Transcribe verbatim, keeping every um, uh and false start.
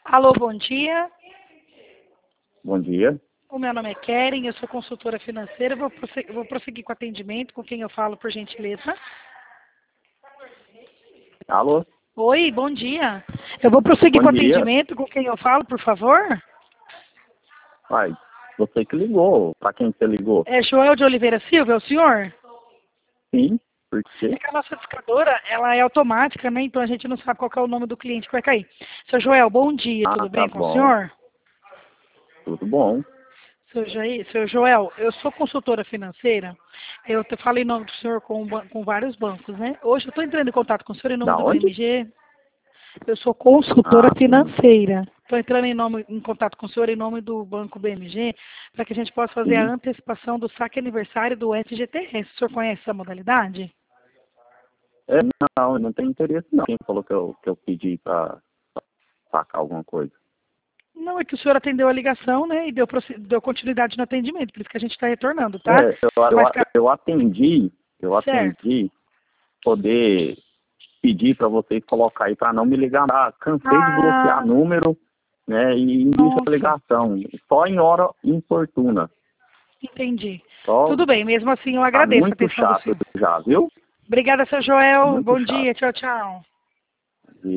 Alô, bom dia. Bom dia. O meu nome é Keren, eu sou consultora financeira. Eu Vou prosseguir, vou prosseguir com o atendimento. Com quem eu falo, por gentileza? Alô? Oi, bom dia. Eu vou prosseguir Bom com o dia. atendimento. Com quem eu falo, por favor? Ai, você que ligou. Pra quem você ligou? É Joel de Oliveira Silva, é o senhor? Sim, por É quê? que a nossa discadora, ela é automática, né? Então a gente não sabe qual que é o nome do cliente que vai cair. Seu Joel, bom dia, Ah, tudo tá bem com o bom. senhor? Tudo bom. Seu, Jair, seu Joel, eu sou consultora financeira. Eu te falei em nome do senhor com, ban- com vários bancos, né? Hoje eu estou entrando em contato com o senhor em nome Da do onde? B M G. Eu sou consultora Ah, sim. financeira. Estou entrando em, nome, em contato com o senhor em nome do Banco B M G para que a gente possa fazer a Sim. antecipação do saque aniversário do F G T S. O senhor conhece essa modalidade? É, não, eu não tenho interesse não. Quem falou que eu, que eu pedi pra sacar alguma coisa? Não, é que o senhor atendeu a ligação, né? E deu, prossi- deu continuidade no atendimento, por isso que a gente está retornando, tá? É, eu, Mas, eu, ca- eu atendi, eu certo. atendi poder pedir pra vocês colocar aí pra não me ligar. Ah, cansei de bloquear Ah, número, né, e início a nossa. ligação. Só em hora infortuna. Entendi. Só Tudo bem, mesmo assim eu tá agradeço a muito atenção do chato senhor. já, viu? Obrigada, seu Joel. Muito Bom chato. dia. Tchau, tchau.